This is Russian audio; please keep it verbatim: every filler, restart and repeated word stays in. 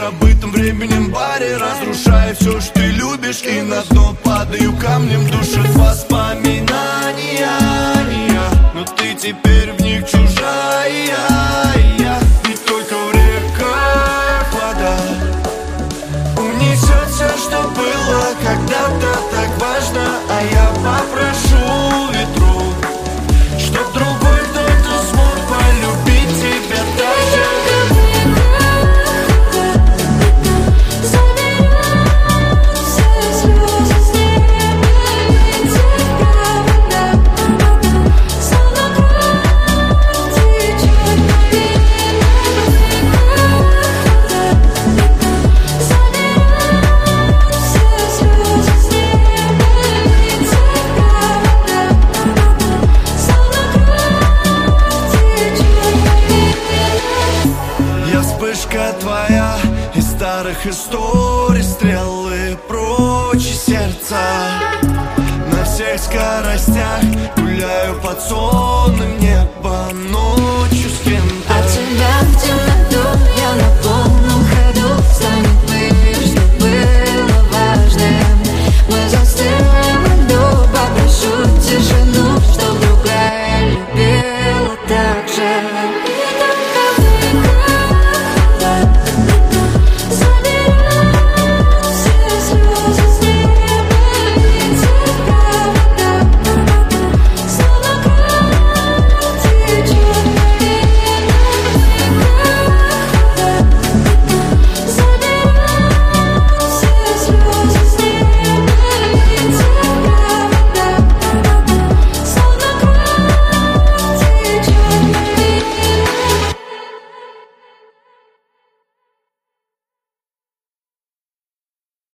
забытом временем баре, разрушая все, что ты любишь, и на дно падаю камнем. Душат воспоминания, но ты теперь в них чужая. И только в реках вода унесет все, что было когда-то так важно. А я попрошу ветру, чтоб другой кто-то смог полюбить тебя так же. Вспышка твоя из старых историй, стрелы прочь из сердца. На всех скоростях гуляю под солнцем.